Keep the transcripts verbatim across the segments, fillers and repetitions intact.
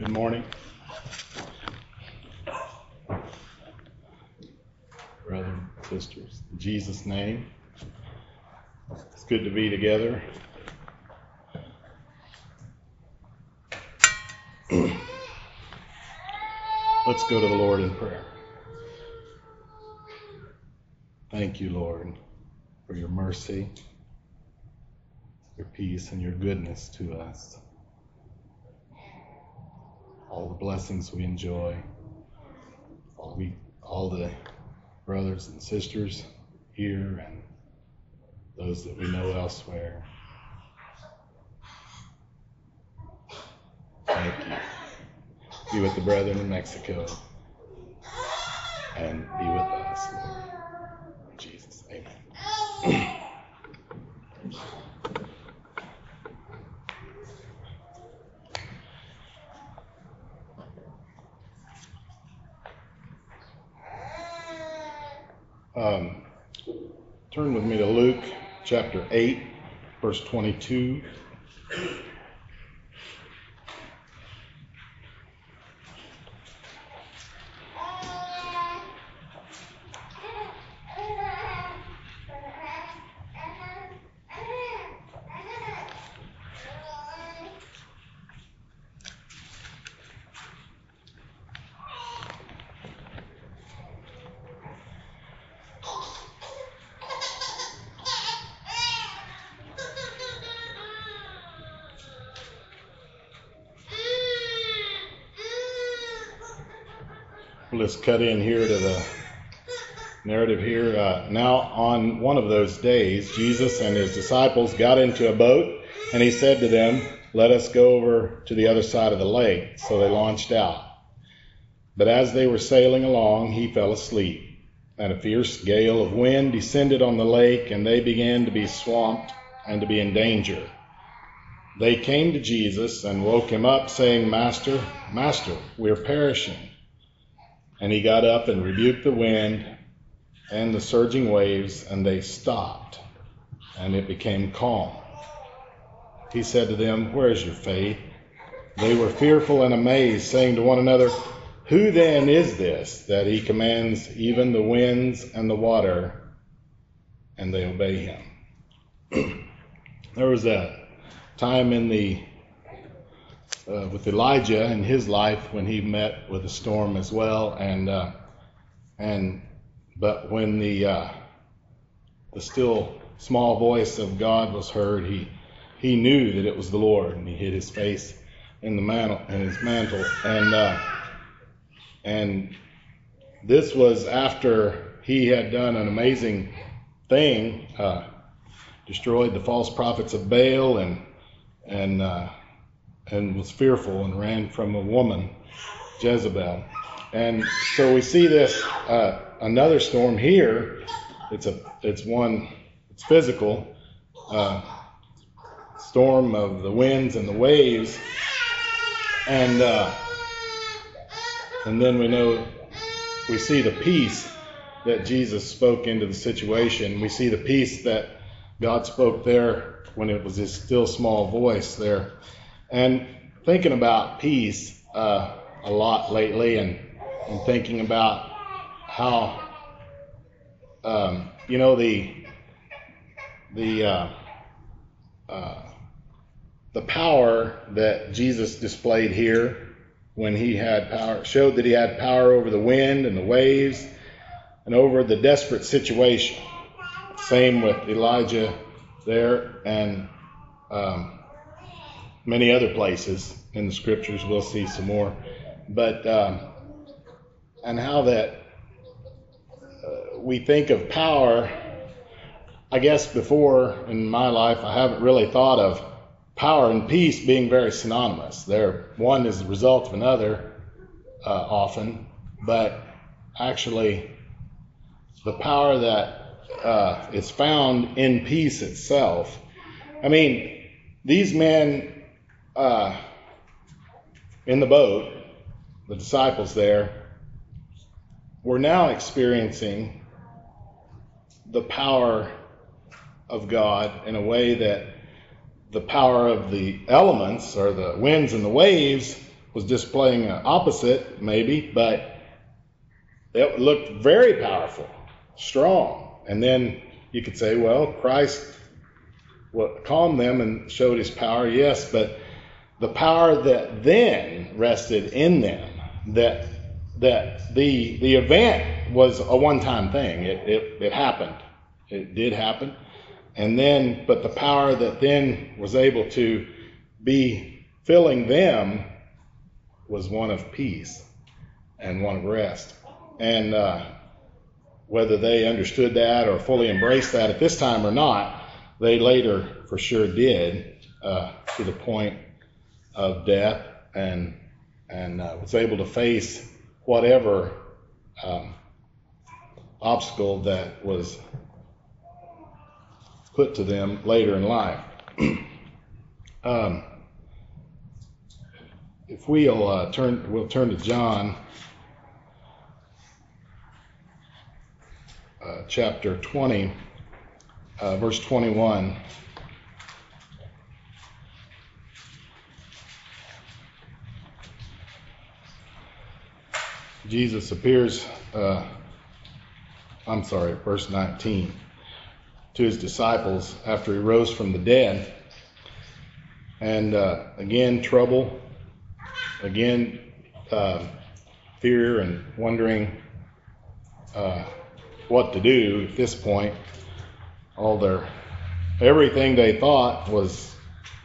Good morning. Brothers and sisters, in Jesus' name, it's good to be together. Let's go to the Lord in prayer. Thank you, Lord, for your mercy, your peace, and your goodness to us. All the blessings we enjoy, all we, all the brothers and sisters here and those that we know elsewhere. Thank you. Be with the brethren in Mexico and be with us, Lord. In Jesus, amen. Um, turn with me to Luke chapter eight, verse twenty-two. Let's cut in here to the narrative here. Uh, now, on one of those days, Jesus and his disciples got into a boat, and he said to them, "Let us go over to the other side of the lake." So they launched out. But as they were sailing along, he fell asleep, and a fierce gale of wind descended on the lake, and they began to be swamped and to be in danger. They came to Jesus and woke him up, saying, "Master, Master, we are perishing." And he got up and rebuked the wind and the surging waves, and they stopped, and it became calm. He said to them, "Where is your faith?" They were fearful and amazed, saying to one another, "Who then is this, that he commands even the winds and the water, and they obey him?" There was a time in the Uh, with Elijah in his life when he met with a storm as well, and uh, and but when the uh, the still small voice of God was heard, he he knew that it was the Lord, and he hid his face in the mantle in his mantle, and uh, and this was after he had done an amazing thing, uh, destroyed the false prophets of Baal, and and uh, and was fearful and ran from a woman, Jezebel. And so we see this, uh, another storm here. It's a, it's one, it's physical, uh, storm of the winds and the waves. And, uh, and then we know, we see the peace that Jesus spoke into the situation. We see the peace that God spoke there when it was his still small voice there. And thinking about peace uh, a lot lately, and, and thinking about how, um, you know, the the uh, uh, the power that Jesus displayed here when he had power, showed that he had power over the wind and the waves and over the desperate situation. Same with Elijah there, and um, many other places in the scriptures. We'll see some more, but um, and how that uh, we think of power. I guess before in my life I haven't really thought of power and peace being very synonymous. They're one is the result of another uh, often, but actually the power that uh, is found in peace itself. I mean, these men Uh, in the boat, the disciples there, were now experiencing the power of God in a way that the power of the elements or the winds and the waves was displaying an opposite, maybe, but it looked very powerful, strong. And then you could say, well, Christ what, calmed them and showed his power, yes, but the power that then rested in them, that that the the event was a one-time thing. It, it it happened. It did happen. And then, but the power that then was able to be filling them was one of peace and one of rest. And uh, whether they understood that or fully embraced that at this time or not, they later for sure did, uh, to the point of death, and and uh, was able to face whatever um, obstacle that was put to them later in life. um, if we'll uh, turn, we'll turn to John uh, chapter twenty, uh, verse twenty-one. Jesus appears, uh, I'm sorry, verse nineteen, to his disciples after he rose from the dead. And uh, again, trouble, again, uh, fear and wondering uh, what to do at this point. All their, everything they thought was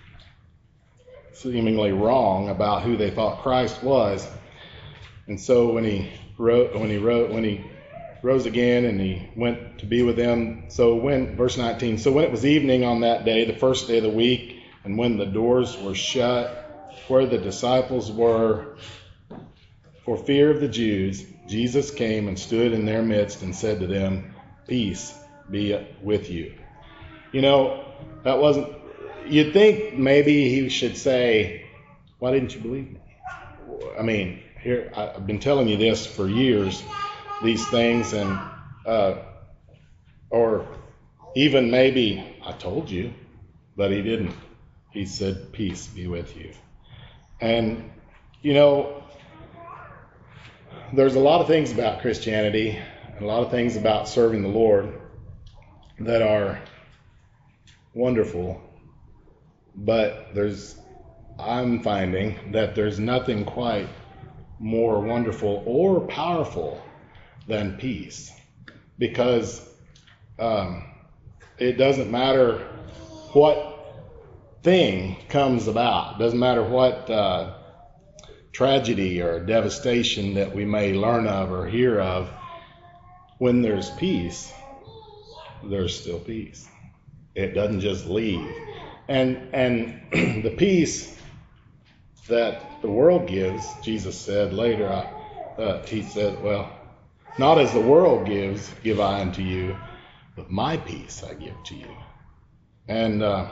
seemingly wrong about who they thought Christ was. And so when he wrote, when he wrote, when he rose again and he went to be with them. So when, verse nineteen, so when it was evening on that day, the first day of the week, and when the doors were shut, where the disciples were, for fear of the Jews, Jesus came and stood in their midst and said to them, peace be with you. You know, that wasn't, you'd think maybe he should say, why didn't you believe me? I mean, here, I've been telling you this for years, these things, and uh, or even maybe I told you, but he didn't. He said, peace be with you. And, you know, there's a lot of things about Christianity, and a lot of things about serving the Lord that are wonderful, but there's, I'm finding that there's nothing quite more wonderful or powerful than peace, because um, it doesn't matter what thing comes about, it doesn't matter what uh, tragedy or devastation that we may learn of or hear of, when there's peace, there's still peace. It doesn't just leave. And and the peace that the world gives, Jesus said later, uh, uh, he said, well, not as the world gives, give I unto you, but my peace I give to you. And uh,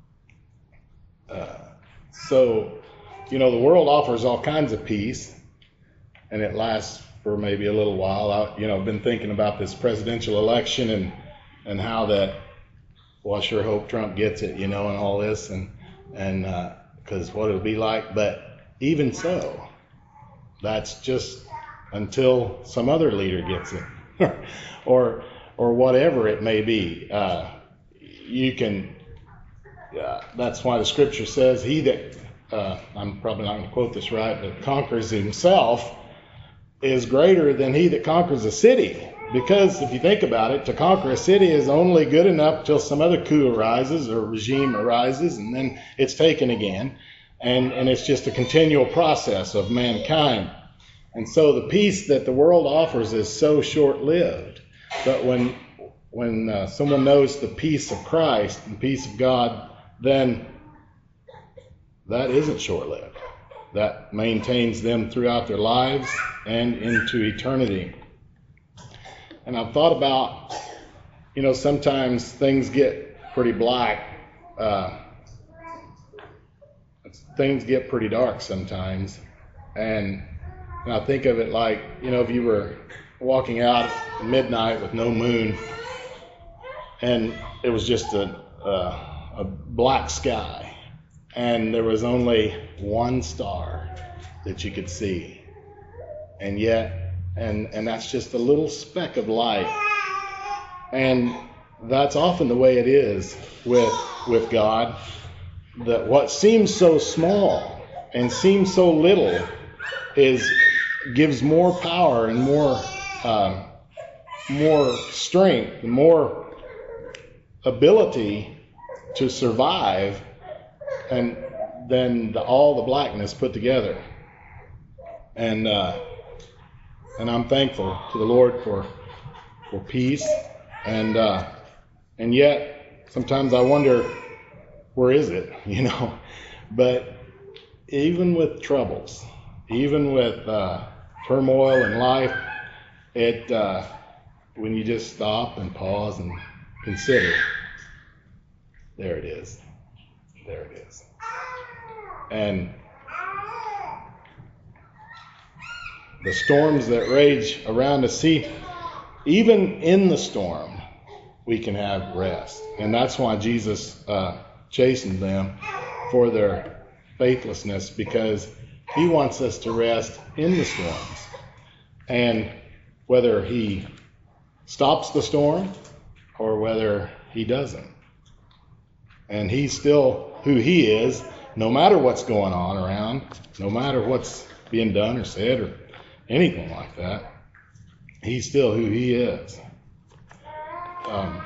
uh, so, you know, the world offers all kinds of peace, and it lasts for maybe a little while. I, you know, I've been thinking about this presidential election and, and how that, well, I sure hope Trump gets it, you know, and all this, and, and, uh, because what it'll be like. But even so, that's just until some other leader gets it, or or whatever it may be. Uh, you can. Uh, that's why the Scripture says, "He that uh, I'm probably not going to quote this right, but conquers himself is greater than he that conquers a city." Because if you think about it, to conquer a city is only good enough till some other coup arises or regime arises, and then it's taken again. And, and it's just a continual process of mankind. And so the peace that the world offers is so short-lived. But when when uh, someone knows the peace of Christ and the peace of God, then that isn't short-lived. That maintains them throughout their lives and into eternity. And I've thought about, you know, sometimes things get pretty black. Uh, things get pretty dark sometimes. And, and I think of it like, you know, if you were walking out at midnight with no moon, and it was just a, a, a black sky, and there was only one star that you could see. And yet, and, and that's just a little speck of light. And that's often the way it is with, with God, that what seems so small and seems so little is gives more power and more uh, more strength, more ability to survive, and than the, all the blackness put together. And uh, and I'm thankful to the Lord for for peace, and uh, and yet sometimes I wonder, where is it, you know? But even with troubles, even with uh, turmoil in life, it uh, when you just stop and pause and consider, there it is, there it is. And the storms that rage around us, see, even in the storm, we can have rest. And that's why Jesus uh, chastened them for their faithlessness, because he wants us to rest in the storms. And whether he stops the storm or whether he doesn't. And he's still who he is, no matter what's going on around, no matter what's being done or said or anything like that. He's still who he is. Um,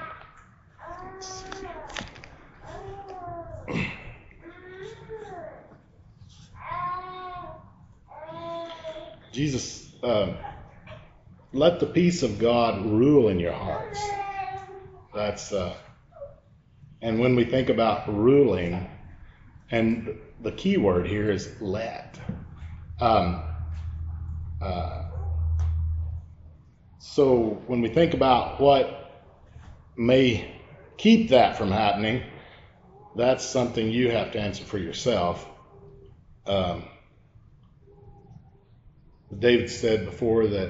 Jesus, um, let the peace of God rule in your hearts. That's uh, and when we think about ruling, and the key word here is let. Um, uh, so when we think about what may keep that from happening, that's something you have to answer for yourself. Um, David said before that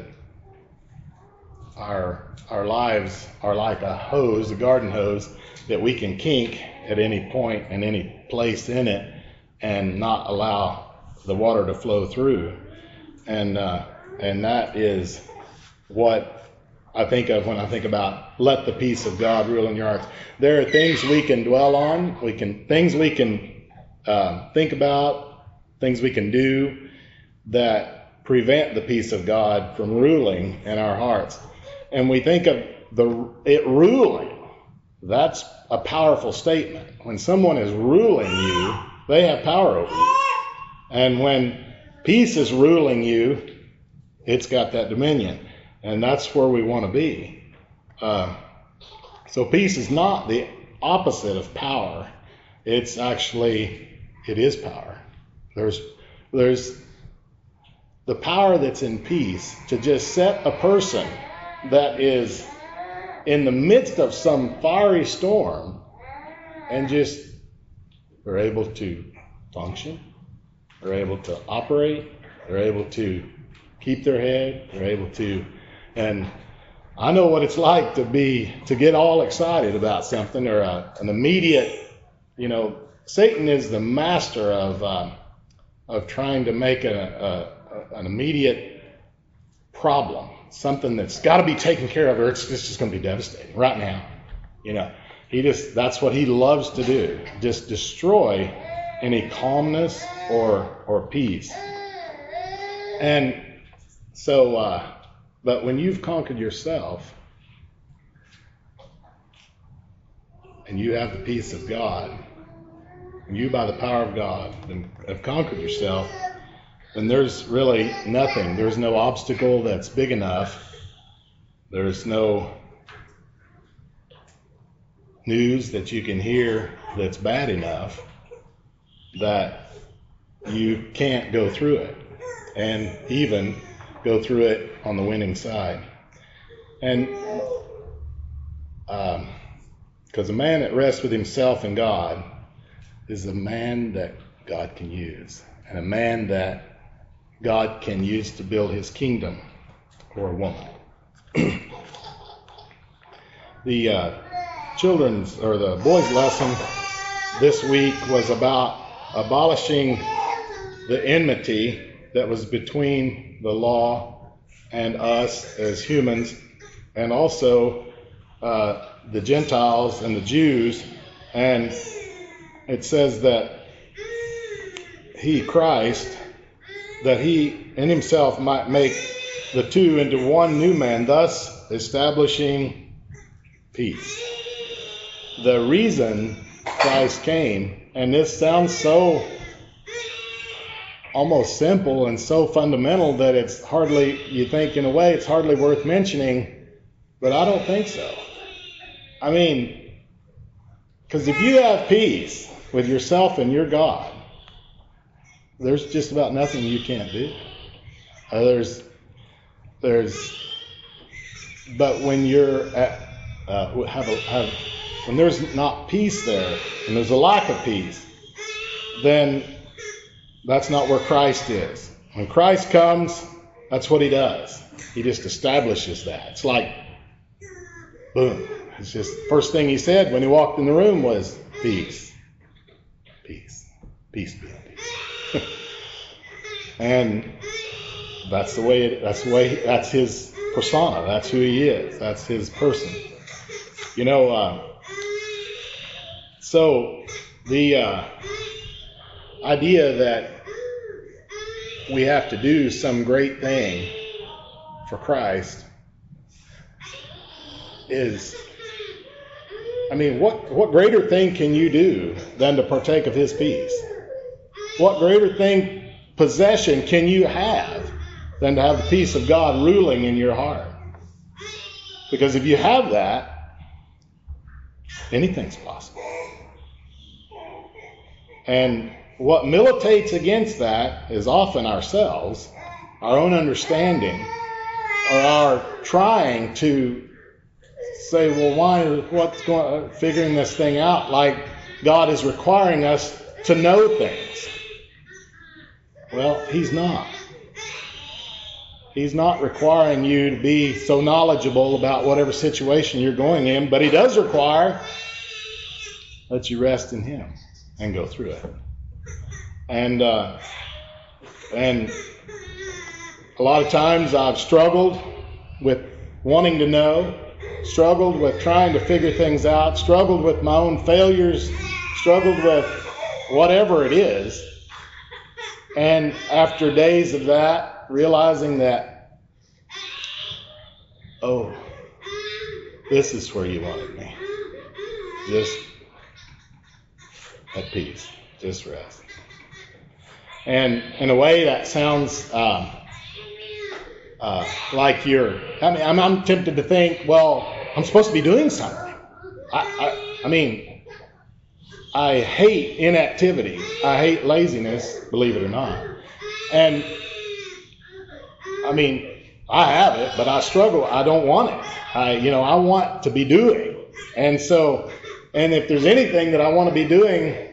our our lives are like a hose, a garden hose, that we can kink at any point and any place in it and not allow the water to flow through. And uh, and that is what I think of when I think about let the peace of God rule in your hearts. There are things we can dwell on, we can things we can uh, think about, things we can do that prevent the peace of God from ruling in our hearts. And we think of the it ruling. That's a powerful statement. When someone is ruling you, they have power over you. And when peace is ruling you, it's got that dominion. And that's where we want to be. Uh, so peace is not the opposite of power. It's actually, it is power. There's, there's the power that's in peace to just set a person that is in the midst of some fiery storm and just they're able to function, they're able to operate, they're able to keep their head, they're able to, and I know what it's like to be, to get all excited about something or a, an immediate, you know, Satan is the master of uh, of trying to make a, a, an immediate problem, something that's got to be taken care of, or it's, it's just going to be devastating right now. You know, he just, that's what he loves to do, just destroy any calmness or or peace. And so, uh, but when you've conquered yourself and you have the peace of God, and you by the power of God have conquered yourself, then there's really nothing. There's no obstacle that's big enough. There's no news that you can hear that's bad enough that you can't go through it, and even go through it on the winning side. And um, because a man that rests with himself and God is a man that God can use, and a man that God can use to build his kingdom, or a woman. The uh, children's or the boys' lesson this week was about abolishing the enmity that was between the law and us as humans, and also uh, the Gentiles and the Jews. And it says that he, Christ, that he in himself might make the two into one new man, thus establishing peace. The reason Christ came, and this sounds so almost simple and so fundamental that it's hardly, you think in a way it's hardly worth mentioning, but I don't think so. I mean, because if you have peace with yourself and your God, there's just about nothing you can't do. Uh, there's, there's, but when you're at, uh, have a, have, when there's not peace there, and there's a lack of peace, then that's not where Christ is. When Christ comes, that's what he does. He just establishes that. It's like, boom. It's just the first thing he said when he walked in the room was peace. Peace. Peace be unto you. And that's the way it, that's the way, that's his persona. That's who he is. That's his person. You know, uh, so the uh, idea that we have to do some great thing for Christ is, I mean, what, what greater thing can you do than to partake of his peace? What greater thing, possession, can you have than to have the peace of God ruling in your heart? Because if you have that, anything's possible. And what militates against that is often ourselves, our own understanding, or our trying to say, well, why, what's going, figuring this thing out, like God is requiring us to know things. Well, he's not. He's not requiring you to be so knowledgeable about whatever situation you're going in, but he does require that you rest in him and go through it. And uh, and a lot of times I've struggled with wanting to know, struggled with trying to figure things out, struggled with my own failures, struggled with whatever it is. And after days of that, realizing that, oh, this is where you wanted me. Just at peace, just rest. And in a way that sounds um, uh, like you're, I mean, I'm, I'm tempted to think, well, I'm supposed to be doing something. I, I, I mean, I hate inactivity. I hate laziness, believe it or not. And, I mean, I have it, but I struggle. I don't want it. I, you know, I want to be doing. And so, and if there's anything that I want to be doing,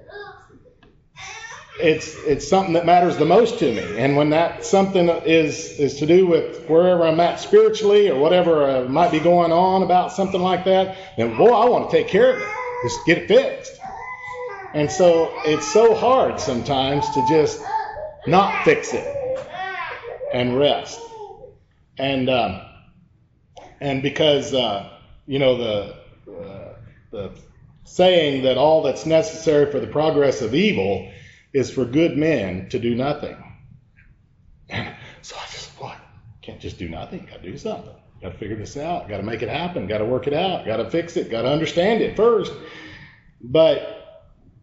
It's it's something that matters the most to me. And when that something is is to do with wherever I'm at spiritually or whatever uh, might be going on about something like that, then, boy, I want to take care of it. Just get it fixed. And so it's so hard sometimes to just not fix it and rest. And um, and because, uh, you know, the, uh, the saying that all that's necessary for the progress of evil is for good men to do nothing. And so I just, what? Can't just do nothing. Got to do something. Got to figure this out. Got to make it happen. Got to work it out. Got to fix it. Got to understand it first. But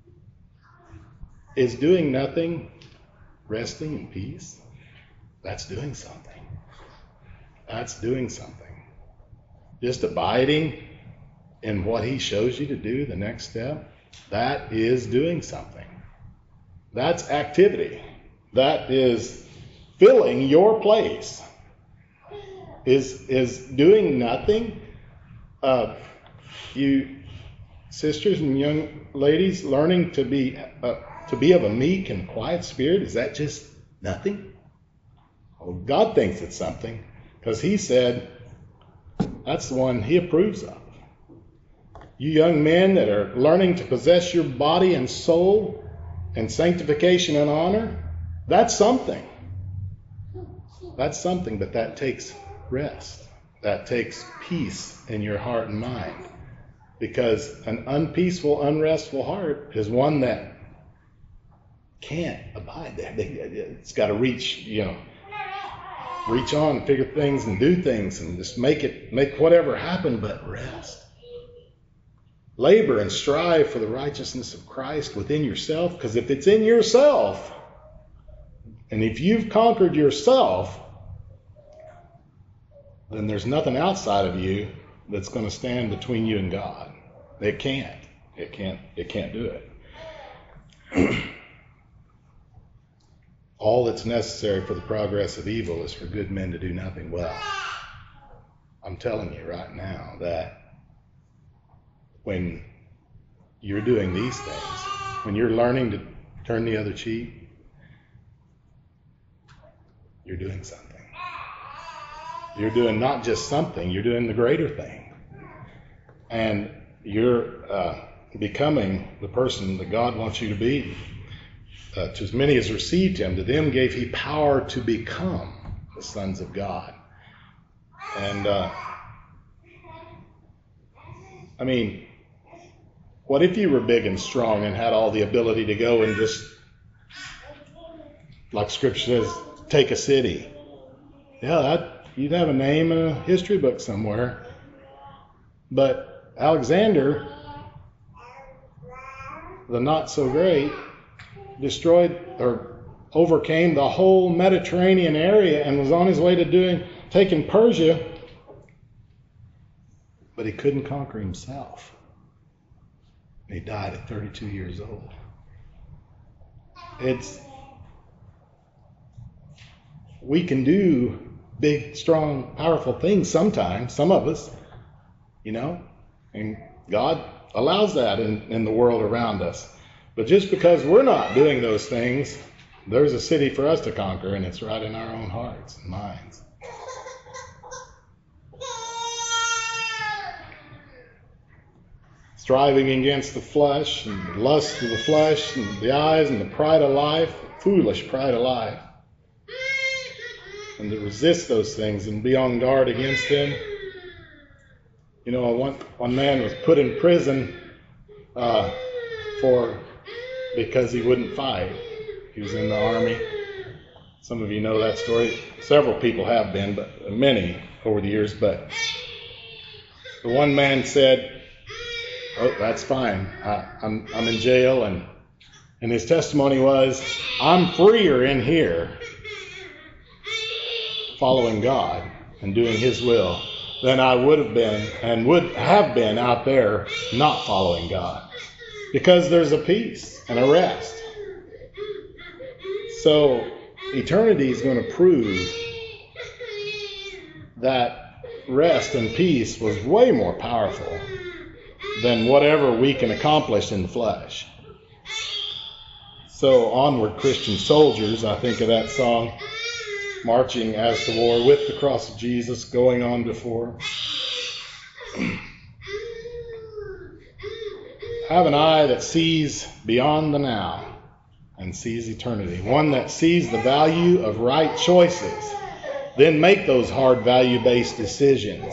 is doing nothing resting in peace? That's doing something. That's doing something. Just abiding in what he shows you to do, the next step, that is doing something. That's activity. That is filling your place. Is is doing nothing. Uh, you sisters and young ladies learning to be uh, to be of a meek and quiet spirit, is that just nothing? Well, God thinks it's something, because he said that's the one he approves of. You young men that are learning to possess your body and soul And sanctification and honor, that's something. That's something, but that takes rest. That takes peace in your heart and mind. Because an unpeaceful, unrestful heart is one that can't abide there. It's got to reach, you know, reach on, figure things and do things and just make it, make whatever happen, but rest. Labor and strive for the righteousness of Christ within yourself, because if it's in yourself, and if you've conquered yourself, then there's nothing outside of you that's going to stand between you and God. It can't. It can't. It can't do it. All that's necessary for the progress of evil is for good men to do nothing well. I'm telling you right now that when you're doing these things, when you're learning to turn the other cheek, you're doing something. You're doing not just something, you're doing the greater thing. And you're uh, becoming the person that God wants you to be. Uh, to as many as received him, to them gave he power to become the sons of God. And, uh, I mean, what if you were big and strong and had all the ability to go and just, like Scripture says, take a city? Yeah, that, you'd have a name in a history book somewhere. But Alexander, the not so great, destroyed or overcame the whole Mediterranean area and was on his way to doing taking Persia, but he couldn't conquer himself. He died at thirty-two years old. It's we can do big, strong, powerful things sometimes, some of us, you know, and God allows that in, in the world around us. But just because we're not doing those things, there's a city for us to conquer, and it's right in our own hearts and minds. Striving against the flesh and the lust of the flesh and the eyes and the pride of life, foolish pride of life. And to resist those things and be on guard against them. You know, one, one man was put in prison uh, for... because he wouldn't fight. He was in the army. Some of you know that story. Several people have been, but many over the years. But the one man said, "Oh, that's fine. I, I'm I'm in jail," and and his testimony was, "I'm freer in here, following God and doing His will, than I would have been and would have been out there not following God, because there's a peace and a rest." So eternity is going to prove that rest and peace was way more powerful than whatever we can accomplish in the flesh. So onward, Christian soldiers, I think of that song, marching as to war with the cross of Jesus going on before. Have an eye that sees beyond the now and sees eternity. One that sees the value of right choices. Then make those hard value-based decisions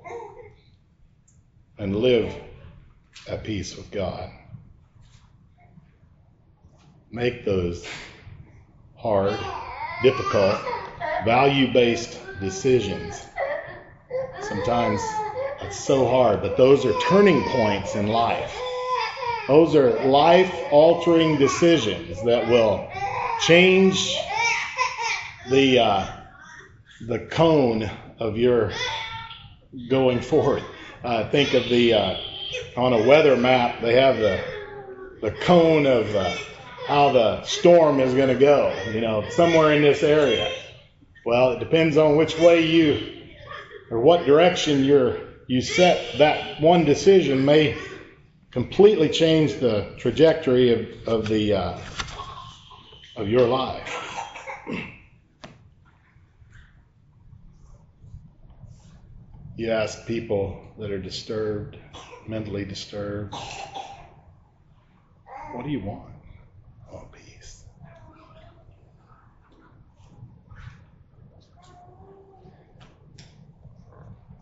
and live at peace with God. Make those hard, difficult, value-based decisions. Sometimes it's so hard, but those are turning points in life. Those are life-altering decisions that will change the uh, the cone of your going forward. Uh, think of the uh, on a weather map. They have the the cone of uh, how the storm is going to go. You know, somewhere in this area. Well, it depends on which way you or what direction you're you set. That one decision may completely change the trajectory of, of the uh, of your life. You ask people that are disturbed, mentally disturbed, what do you want? Oh,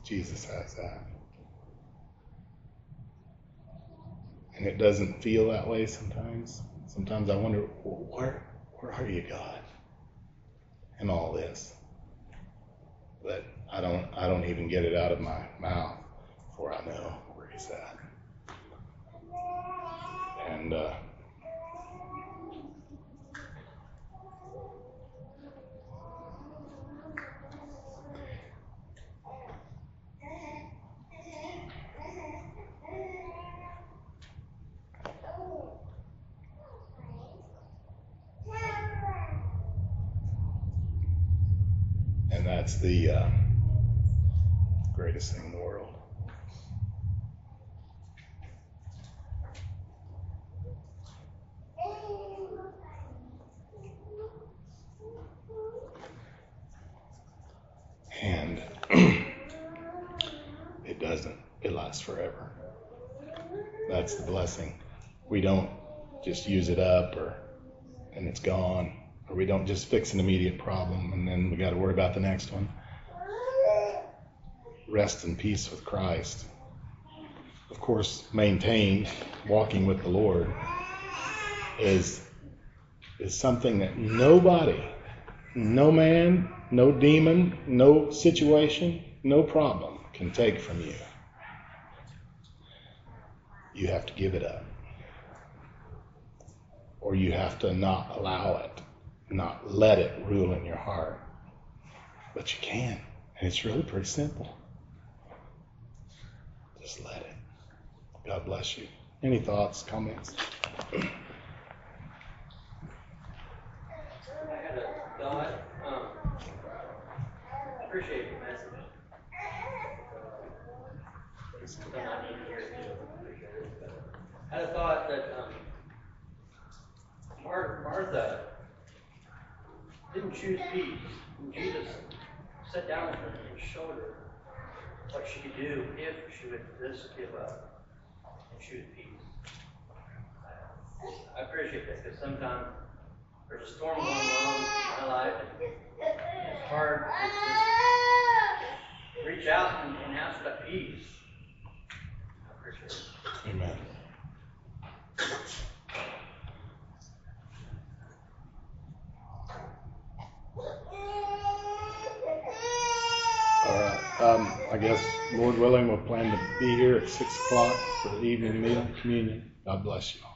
Jesus has that. And it doesn't feel that way sometimes. Sometimes I wonder, where, where are you, God, in all this? But I don't, I don't even get it out of my mouth before I know where He's at. And uh, and that's the uh, greatest thing in the world. And it doesn't. It lasts forever. That's the blessing. We don't just use it up or and it's gone. Or we don't just fix an immediate problem and then we got to worry about the next one. Rest in peace with Christ. Of course, maintained, walking with the Lord is is something that nobody, no man, no demon, no situation, no problem can take from you. You have to give it up. Or you have to not allow it, not let it rule in your heart. But you can. And it's really pretty simple. Just let it. God bless you. Any thoughts, comments? I had a thought. Um, I appreciate the message. It's something I need to hear too. Appreciate it. But I had a thought that um, Mar- Martha didn't choose peace. And Jesus sat down with her and showed her what she could do if she would just give up and choose peace. I appreciate that because sometimes there's a storm going on in my life and it's hard to just reach out and, and ask for peace. I appreciate it. Amen. All right. Um, I guess, Lord willing, we'll plan to be here at six o'clock for the evening meal, communion. God bless you all.